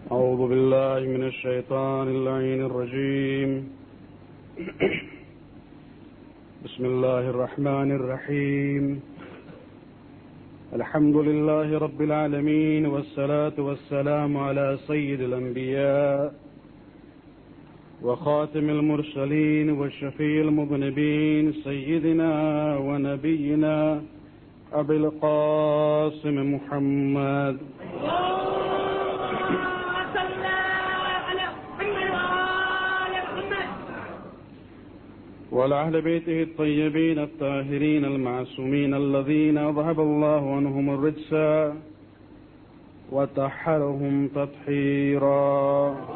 أعوذ بالله من الشيطان اللعين الرجيم. بسم الله الرحمن الرحيم. الحمد لله رب العالمين، والصلاة والسلام على سيد الأنبياء وخاتم المرسلين والشفيع المذنبين، سيدنا ونبينا أبي القاسم محمد وعلى أهل بيته الطيبين الطاهرين المعصومين الذين أذهب الله عنهم الرجس وطهرهم تطهيرا.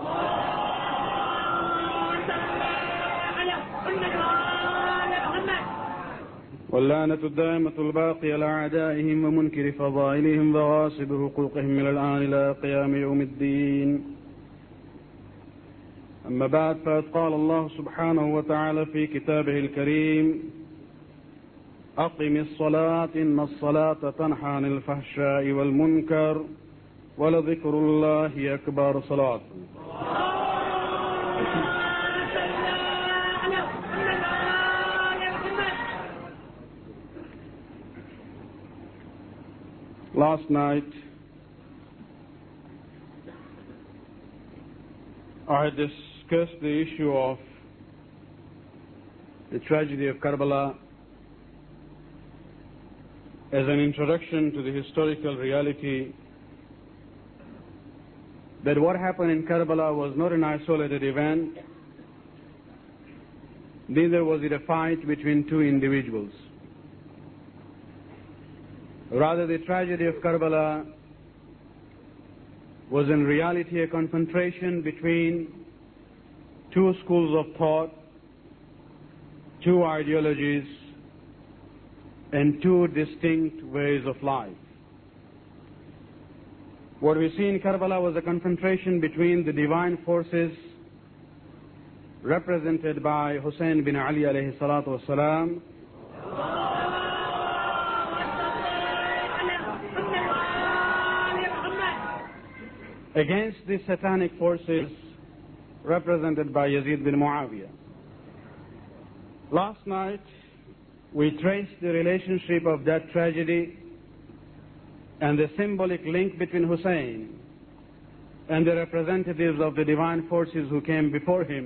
واللعنة الدائمة الباقية على أعدائهم ومنكر فضائلهم وغاصب حقوقهم من الآن إلى قيام يوم الدين. أما بعد، فقد قال الله سبحانه وتعالى في كتابه الكريم: أقم الصلاة إن الصلاة تنهى عن الفحشاء والمنكر ولذكر الله أكبر. صلاة. Last night, I discussed the issue of the tragedy of Karbala as an introduction to the historical reality that what happened in Karbala was not an isolated event, neither was it a fight between two individuals. Rather, the tragedy of Karbala was in reality a confrontation between two schools of thought, two ideologies, and two distinct ways of life. What we see in Karbala was a confrontation between the divine forces represented by Hussein bin Ali alayhi salatu wasalam against the satanic forces represented by Yazid bin Muawiyah. Last night, we traced the relationship of that tragedy and the symbolic link between Hussein and the representatives of the divine forces who came before him,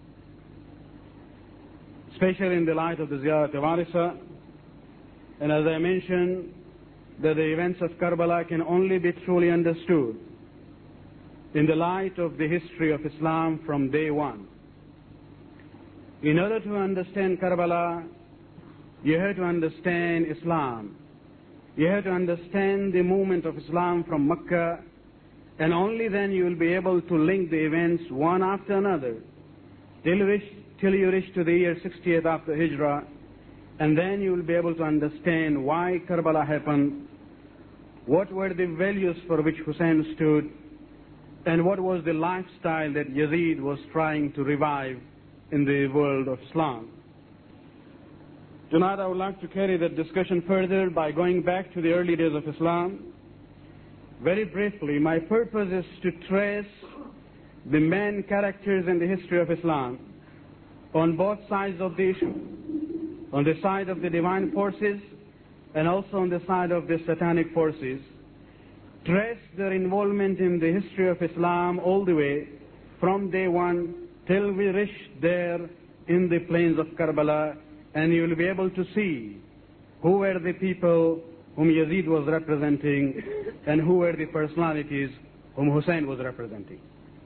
especially in the light of the Ziyarat al-Warisa. And as I mentioned, that the events of Karbala can only be truly understood in the light of the history of Islam from day one. In order to understand Karbala, you have to understand Islam. You have to understand the movement of Islam from Mecca, and only then you will be able to link the events one after another till you reach to the year 68 after Hijrah, and then you will be able to understand why Karbala happened, what were the values for which Hussein stood, and what was the lifestyle that Yazid was trying to revive in the world of Islam. Tonight I would like to carry that discussion further by going back to the early days of Islam. Very briefly, my purpose is to trace the main characters in the history of Islam on both sides of the issue, on the side of the divine forces and also on the side of the satanic forces. Trace their involvement in the history of Islam all the way from day one till we reach there in the plains of Karbala, and you will be able to see who were the people whom Yazid was representing and who were the personalities whom Hussein was representing.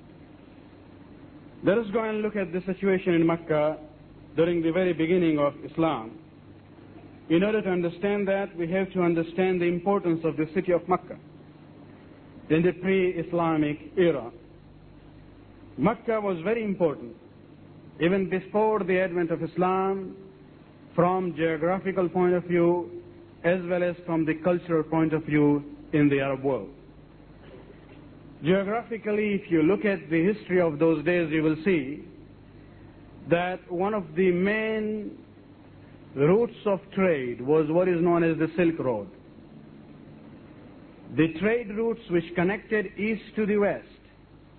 Let us go and look at the situation in Mecca during the very beginning of Islam. In order to understand that, we have to understand the importance of the city of Mecca in the pre-Islamic era. Mecca was very important, even before the advent of Islam, from geographical point of view, as well as from the cultural point of view in the Arab world. Geographically, if you look at the history of those days, you will see that one of the main routes of trade was what is known as the Silk Road. The trade routes which connected east to the west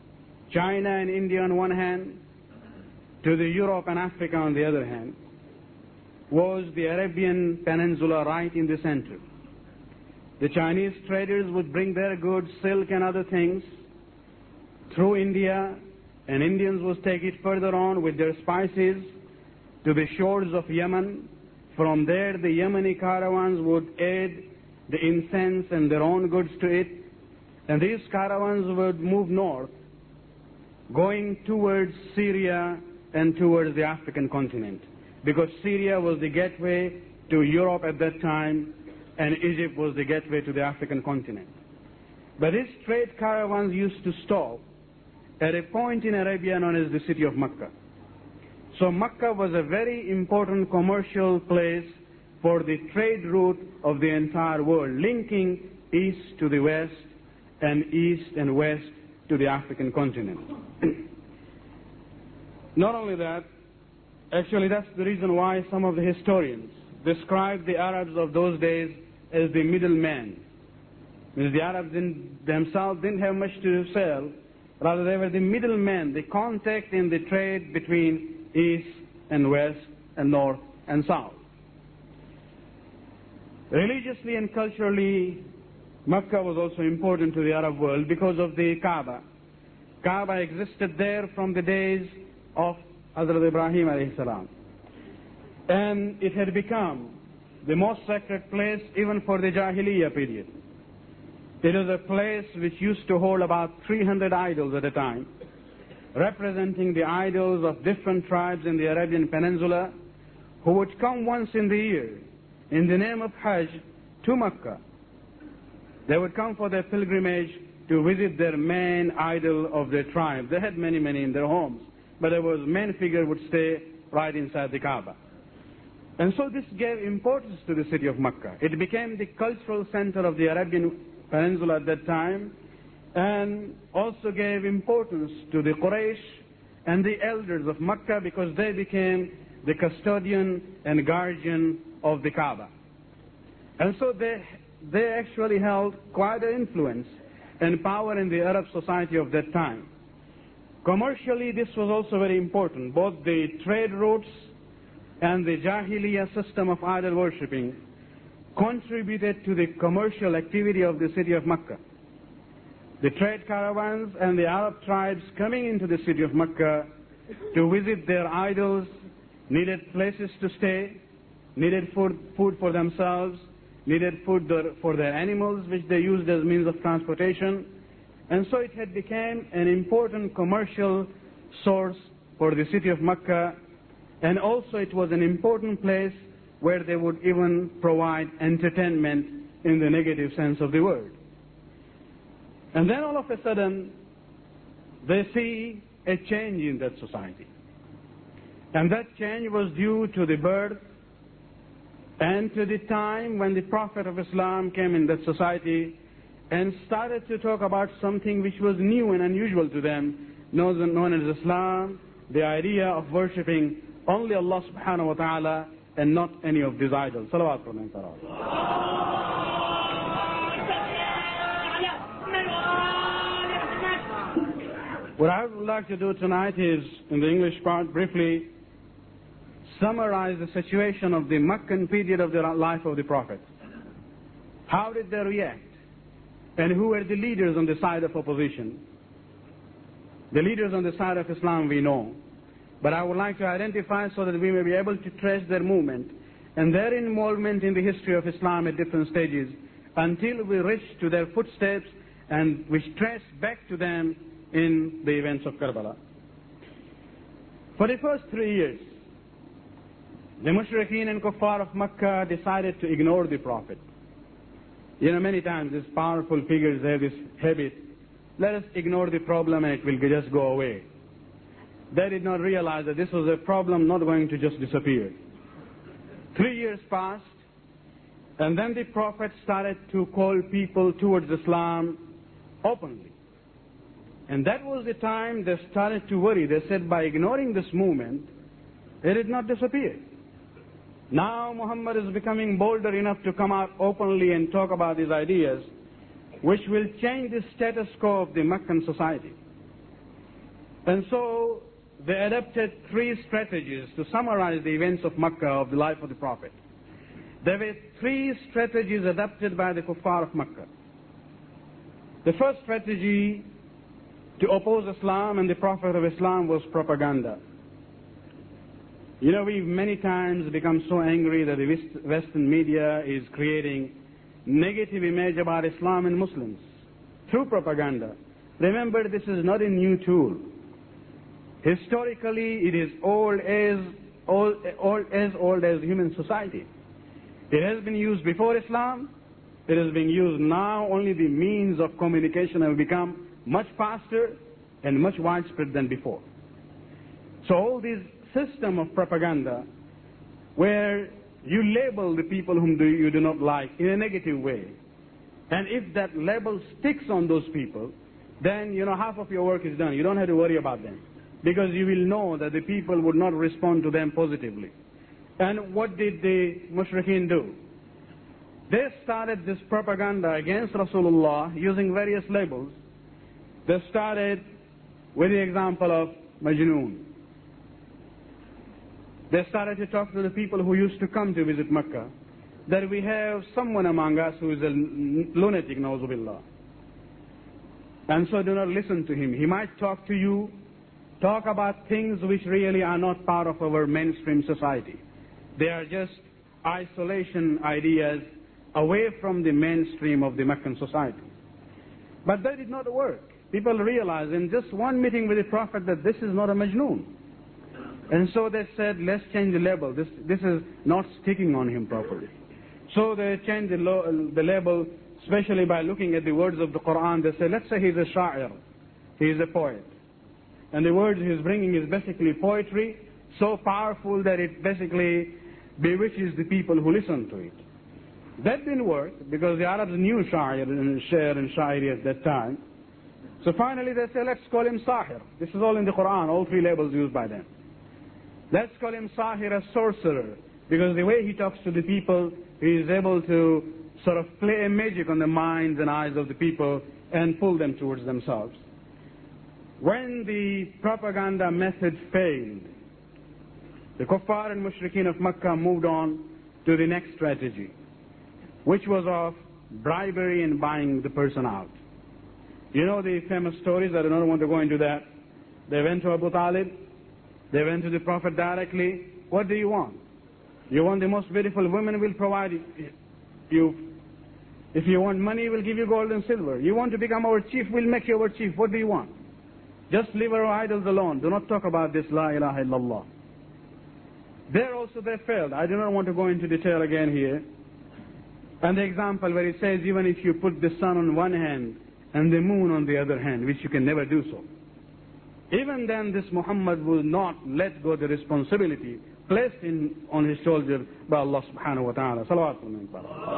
China and India on one hand, to the Europe and Africa on the other hand, was the Arabian Peninsula right in the center. The Chinese traders would bring their goods, silk and other things, through India, and Indians would take it further on with their spices to the shores of Yemen. From there, the Yemeni caravans would add the incense and their own goods to it, and these caravans would move north, going towards Syria and towards the African continent, because Syria was the gateway to Europe at that time, and Egypt was the gateway to the African continent. But these trade caravans used to stop at a point in Arabia known as the city of Mecca. So Mecca was a very important commercial place for the trade route of the entire world, linking east to the west and east and west to the African continent. Not only that, actually that's the reason why some of the historians describe the Arabs of those days as the middlemen. Because the Arabs themselves didn't have much to sell, rather they were the middlemen, the contact in the trade between east and west and north and south. Religiously and culturally, Mecca was also important to the Arab world because of the Kaaba. Kaaba existed there from the days of Hazrat Ibrahim alayhi salam. And it had become the most sacred place even for the Jahiliyyah period. It was a place which used to hold about 300 idols at a time, representing the idols of different tribes in the Arabian Peninsula, who would come once in the year in the name of Hajj to Mecca. They would come for their pilgrimage to visit their main idol of their tribe. They had many in their homes, but there was main figure would stay right inside the Kaaba. And so this gave importance to the city of Mecca. It became the cultural center of the Arabian Peninsula at that time, and also gave importance to the Quraysh and the elders of Mecca, because they became the custodian and guardian of the Kaaba. And so they actually held quite an influence and power in the Arab society of that time. Commercially, this was also very important. Both the trade routes and the Jahiliyyah system of idol worshipping contributed to the commercial activity of the city of Mecca. The trade caravans and the Arab tribes coming into the city of Mecca to visit their idols needed places to stay, needed food for themselves, needed food for their animals, which they used as means of transportation. And so it had become an important commercial source for the city of Mecca, and also it was an important place where they would even provide entertainment in the negative sense of the word. And then all of a sudden, they see a change in that society. And that change was due to the birth and to the time when the Prophet of Islam came in that society and started to talk about something which was new and unusual to them, known as Islam, the idea of worshipping only Allah subhanahu wa ta'ala and not any of these idols. Salawat for them. What I would like to do tonight is, in the English part, briefly summarize the situation of the Meccan period of the life of the Prophet. How did they react? And who were the leaders on the side of opposition? The leaders on the side of Islam we know. But I would like to identify so that we may be able to trace their movement and their involvement in the history of Islam at different stages until we reach to their footsteps and which trace back to them in the events of Karbala. For the first 3 years, the Mushrikeen and Kuffar of Mecca decided to ignore the Prophet. You know, many times these powerful figures have this habit, let us ignore the problem and it will just go away. They did not realize that this was a problem not going to just disappear. 3 years passed, and then the Prophet started to call people towards Islam openly. And that was the time they started to worry. They said, by ignoring this movement, it did not disappear. Now Muhammad is becoming bolder enough to come out openly and talk about these ideas, which will change the status quo of the Meccan society. And so they adopted three strategies to summarize the events of Makkah, of the life of the Prophet. There were three strategies adopted by the kuffar of Makkah. The first strategy to oppose Islam and the Prophet of Islam was propaganda. You know, we've many times become so angry that the Western media is creating negative image about Islam and Muslims through propaganda. Remember, this is not a new tool. Historically, it is as old as human society. It has been used before Islam. It is being used now. Only the means of communication have become much faster and much widespread than before. So all this system of propaganda, where you label the people whom you do not like in a negative way, and if that label sticks on those people, then you know half of your work is done. You don't have to worry about them, because you will know that the people would not respond to them positively. And what did the mushrikeen do? They started this propaganda against Rasulullah using various labels. They started with the example of Majnoon. They started to talk to the people who used to come to visit Mecca, that we have someone among us who is a lunatic, na'uzubillah. And so do not listen to him. He might talk to you, talk about things which really are not part of our mainstream society. They are just isolation ideas away from the mainstream of the Meccan society. But that did not work. People realized in just one meeting with the Prophet that this is not a Majnoon. And so they said, let's change the label. This is not sticking on him properly. So they changed the label, especially by looking at the words of the Quran. They say, let's say he's a sha'ir. He is a poet. And the words he's bringing is basically poetry, so powerful that it basically bewitches the people who listen to it. That didn't work, because the Arabs knew sha'ir and sha'iri at that time. So finally they say, let's call him sahir. This is all in the Quran, all three labels used by them. Let's call him sahir, a sorcerer, because the way he talks to the people, he is able to sort of play a magic on the minds and eyes of the people and pull them towards themselves. When the propaganda method failed, the kuffar and mushrikeen of Makkah moved on to the next strategy, which was of bribery and buying the person out. You know the famous stories, I do not want to go into that. They went to Abu Talib, they went to the Prophet directly. What do you want? You want the most beautiful women, we'll provide you. If you want money, we'll give you gold and silver. You want to become our chief, we'll make you our chief. What do you want? Just leave our idols alone. Do not talk about this La ilaha illallah. There also they failed. I do not want to go into detail again here. And the example where it says, even if you put the sun on one hand and the moon on the other hand, which you can never do so, even then this Muhammad will not let go the responsibility placed on his shoulders by Allah subhanahu wa ta'ala. Salawatullah.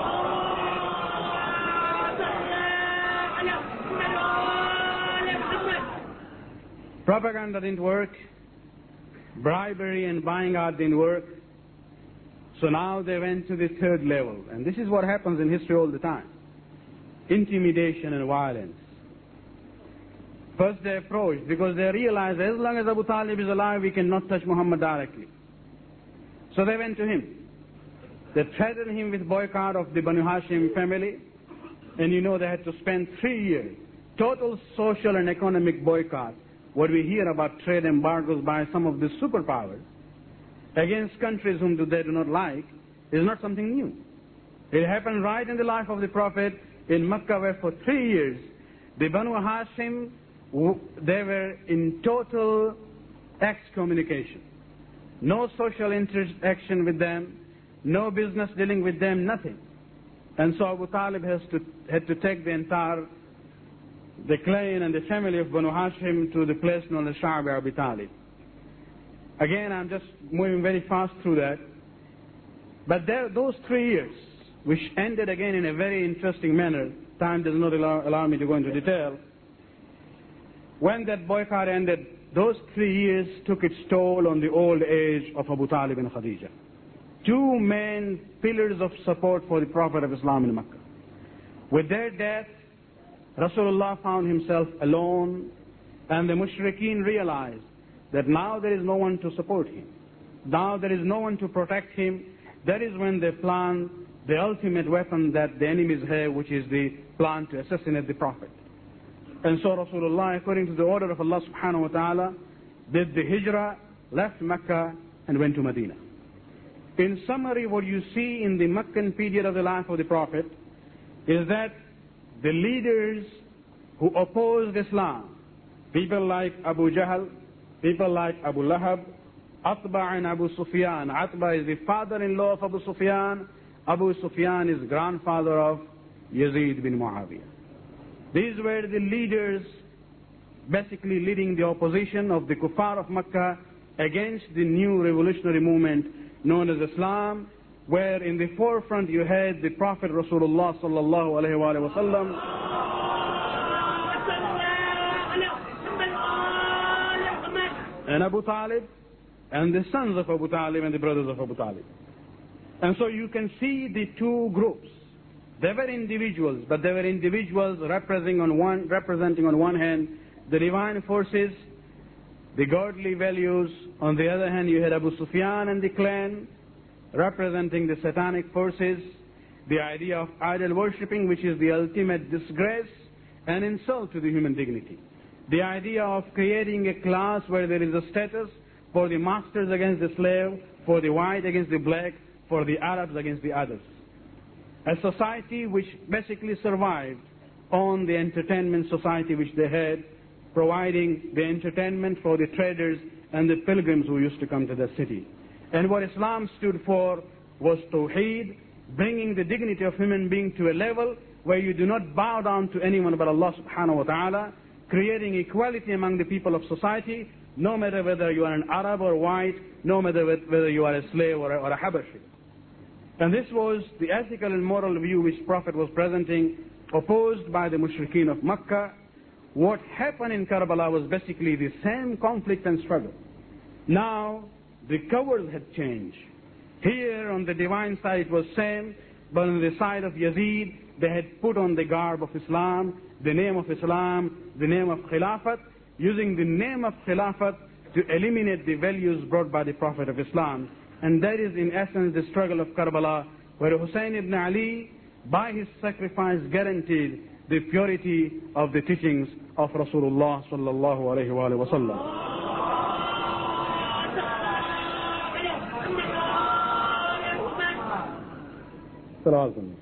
Propaganda didn't work. Bribery and buying out didn't work. So now they went to the third level. And this is what happens in history all the time. Intimidation and violence. First they approached, because they realized as long as Abu Talib is alive, we cannot touch Muhammad directly. So they went to him. They threatened him with boycott of the Banu Hashim family. And you know they had to spend 3 years. Total social and economic boycott. What we hear about trade embargoes by some of the superpowers against countries whom they do not like is not something new. It happened right in the life of the Prophet in Mecca, where for 3 years the Banu Hashim, they were in total excommunication. No social interaction with them, no business dealing with them, nothing. And so Abu Talib had to take the clan and the family of Banu Hashim to the place known as Sha'bi Abi Talib. Again, I'm just moving very fast through that. But those 3 years, which ended again in a very interesting manner, time does not allow me to go into detail. When that boycott ended, those 3 years took its toll on the old age of Abu Talib and Khadija. Two main pillars of support for the Prophet of Islam in Makkah. With their death, Rasulullah found himself alone And the mushrikeen realized that now there is no one to support him. Now there is no one to protect him. That is when they planned the ultimate weapon that the enemies have, which is the plan to assassinate the Prophet. And so Rasulullah, according to the order of Allah subhanahu wa ta'ala, did the hijrah, left Mecca, and went to Medina. In summary, what you see in the Meccan period of the life of the Prophet is that the leaders who opposed Islam, people like Abu Jahl, people like Abu Lahab, Atba and Abu Sufyan. Atba is the father-in-law of Abu Sufyan. Abu Sufyan is grandfather of Yazid bin Muawiyah. These were the leaders basically leading the opposition of the kuffar of Mecca against the new revolutionary movement known as Islam, where in the forefront you had the Prophet Rasulullah sallallahu alaihi wasallam, and Abu Talib, and the sons of Abu Talib and the brothers of Abu Talib. And so you can see the two groups. They were individuals, but they were individuals representing on one hand the divine forces, the godly values. On the other hand, you had Abu Sufyan and the clan representing the satanic forces, the idea of idol worshipping, which is the ultimate disgrace and insult to the human dignity. The idea of creating a class where there is a status for the masters against the slave, for the white against the black, for the Arabs against the others. A society which basically survived on the entertainment society which they had, providing the entertainment for the traders and the pilgrims who used to come to the city. And what Islam stood for was Tawheed, bringing the dignity of human being to a level where you do not bow down to anyone but Allah subhanahu wa ta'ala, creating equality among the people of society, no matter whether you are an Arab or white, no matter whether you are a slave or a Habashi. And this was the ethical and moral view which Prophet was presenting, opposed by the mushrikeen of Mecca. What happened in Karbala was basically the same conflict and struggle. Now, the covers had changed. Here on the divine side it was same, but on the side of Yazid, they had put on the garb of Islam, the name of Islam, the name of Khilafat, using the name of Khilafat to eliminate the values brought by the Prophet of Islam. And that is in essence the struggle of Karbala, where Hussein ibn Ali, by his sacrifice, guaranteed the purity of the teachings of Rasulullah sallallahu alaihi wasallam.